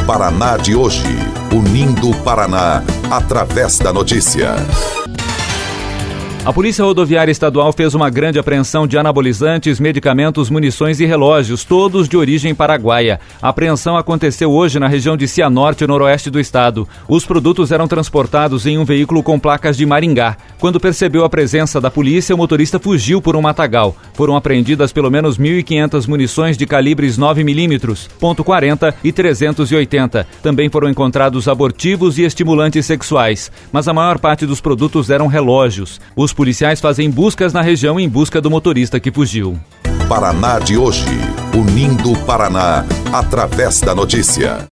Paraná de hoje, unindo o Paraná através da notícia. A Polícia Rodoviária Estadual fez uma grande apreensão de anabolizantes, medicamentos, munições e relógios, todos de origem paraguaia. A apreensão aconteceu hoje na região de Cianorte, noroeste do estado. Os produtos eram transportados em um veículo com placas de Maringá. Quando percebeu a presença da polícia, o motorista fugiu por um matagal. Foram apreendidas pelo menos 1.500 munições de calibres 9mm, .40 e 380. Também foram encontrados abortivos e estimulantes sexuais, mas a maior parte dos produtos eram relógios. Os policiais fazem buscas na região em busca do motorista que fugiu. Paraná de hoje, unindo o Paraná através da notícia.